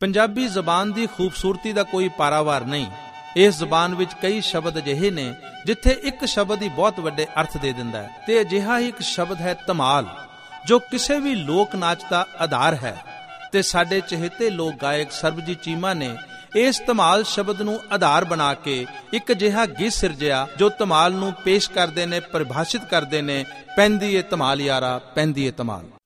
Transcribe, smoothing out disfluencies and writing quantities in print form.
ਪੰਜਾਬੀ ਜ਼ਬਾਨ ਦੀ ਖੂਬਸੂਰਤੀ ਦਾ ਕੋਈ ਪਾਰਾਵਾਰ ਨਹੀਂ। ਇਸ ਜ਼ਬਾਨ ਵਿੱਚ ਕਈ ਸ਼ਬਦ ਅਜਿਹੇ ਨੇ ਜਿੱਥੇ ਇੱਕ ਸ਼ਬਦ ਹੀ ਬਹੁਤ ਵੱਡੇ ਅਰਥ ਦੇ ਦਿੰਦਾ ਹੈ, ਤੇ ਅਜਿਹਾ ਹੀ ਇੱਕ ਸ਼ਬਦ ਹੈ ਧਮਾਲ, ਜੋ ਕਿਸੇ ਵੀ ਲੋਕ ਨਾਚ ਦਾ ਆਧਾਰ ਹੈ। ਤੇ ਸਾਡੇ ਚਹੇਤੇ ਲੋਕ ਗਾਇਕ ਸਰਬਜੀਤ ਚੀਮਾ ਨੇ ਇਸ ਧਮਾਲ ਸ਼ਬਦ ਨੂੰ ਆਧਾਰ ਬਣਾ ਕੇ ਇੱਕ ਅਜਿਹਾ ਗੀਤ ਸਿਰਜਿਆ ਜੋ ਧਮਾਲ ਨੂੰ ਪੇਸ਼ ਕਰਦੇ ਨੇ, ਪਰਿਭਾਸ਼ਿਤ ਕਰਦੇ ਨੇ। ਪੈਂਦੀ ਏ ਧਮਾਲ ਯਾਰਾ, ਪੈਂਦੀ ਏ ਧਮਾਲ।